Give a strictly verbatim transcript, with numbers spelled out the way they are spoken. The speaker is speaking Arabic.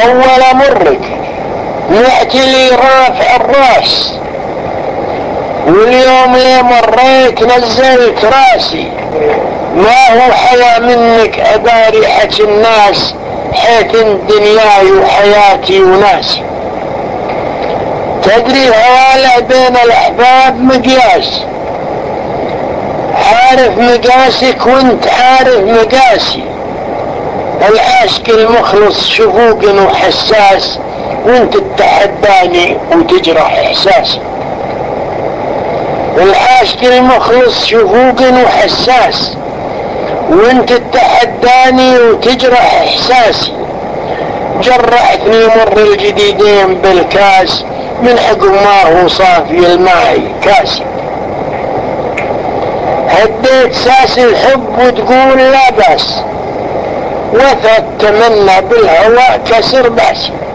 أول مرك يأتي لي رافع الراس، واليوم لي مريت نزلت راسي، ما هو حيا منك أداري حكي الناس، حيث دنياي وحياتي وناسي. تدري هوالع بين الأحباب مقياس، عارف مقاسك وانت عارف مقاسي. العاشق المخلص شفوق وحساس، وانت تتحداني وتجرح احساسي. العاشق المخلص شفوق وحساس، وانت تتحداني وتجرح احساسي. جرحتني مر الجديدين بالكاس، من عقب ما هو صافي الماء كاسي. هديت ساس الحب وتقول لا باس، وثق تمنى بالهواء كسر باسي.